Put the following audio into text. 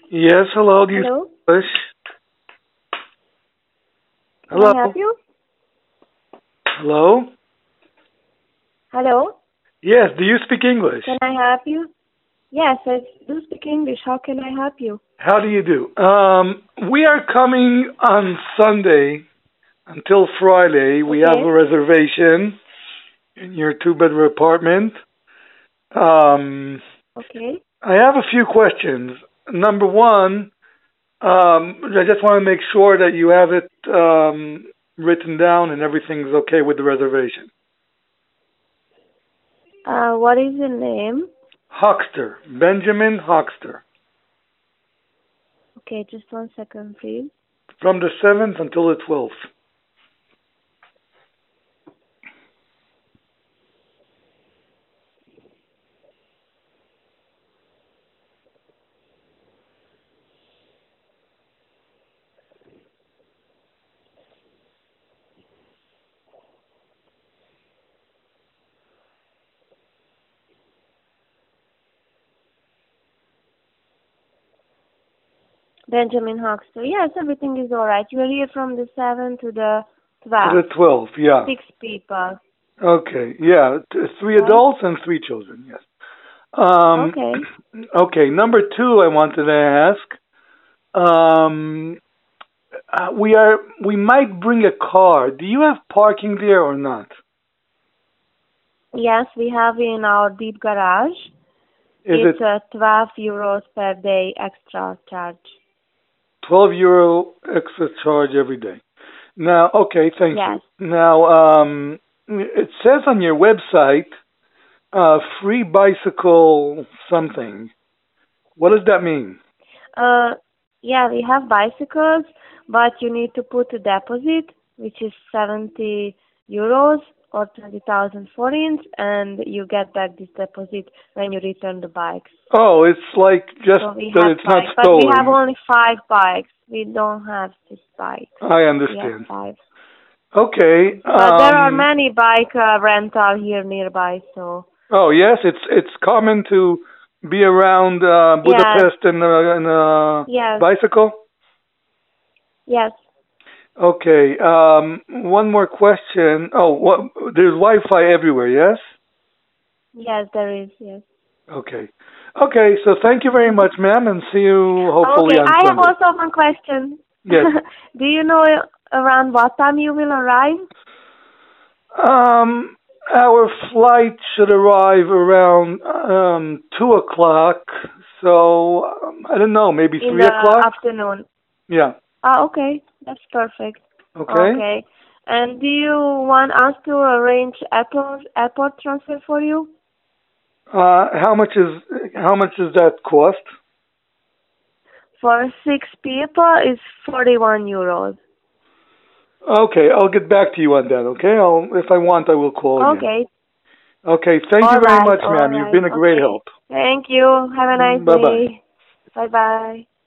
Yes, hello. Do you speak Hello, English? can I help Hello? you? Hello? Hello, Yes, do you speak English? can I help you? Yes, I do speak English. How can I help you? How do you do? We are coming on Sunday until Friday. We have a Okay, reservation in your two-bedroom apartment. Um, okay. I have a few questions. Number one, I just want to make sure that you have it written down and everything's okay with the reservation. What is your name? Hoxter, Benjamin Hoxter, Okay, just 1 second, please. from the 7th until the 12th. Benjamin Hoxter. Yes, everything is all right. You are here from the 7th to the To the 12th. 12th, yeah. 6 people. Okay, yeah. Three Yes. adults and three children, yes. Um, Okay. okay, number two, I wanted to ask. Um, we might bring a car. Do you have parking there or not? Yes, we have in our deep garage. Is It's it 12 euros per day extra charge. 12 euro extra charge every day? Now, okay, thank you. Yes. Now, it says on your website, free bicycle something. What does that mean? Uh, yeah, we have bicycles, but you need to put a deposit, which is 70 euros or 20,000 forints, and you get back this deposit when you return the bikes. Oh, it's like just So we that have it's not five, but we have stolen. only 5 bikes. We don't have 6 bikes. I We have understand. 5. Okay. But there are many bike rental here nearby, so Oh yes, it's common to be around yes, Budapest in a yes, bicycle. yes, Okay. One more question. Oh, there's Wi-Fi everywhere. Yes. yes, there is, yes. Okay. Okay. So thank you very much, ma'am, and see you hopefully Okay, on I have Sunday. also one question. Yes. Do you know around what time you will arrive? Um, our flight should arrive around 2 o'clock. So I don't know, maybe In three the o'clock. afternoon. Yeah. Ah, okay, that's perfect. Okay. Okay. And do you want us to arrange airport transfer for you? How much does that cost? For 6 people is 41 euros. Okay, I'll get back to you on that. Okay, if I want, I will call again. Okay. Okay, thank you All very right, much, all ma'am. You've right. been a great Okay. help. Thank you. Have a nice Bye bye. day. Bye bye.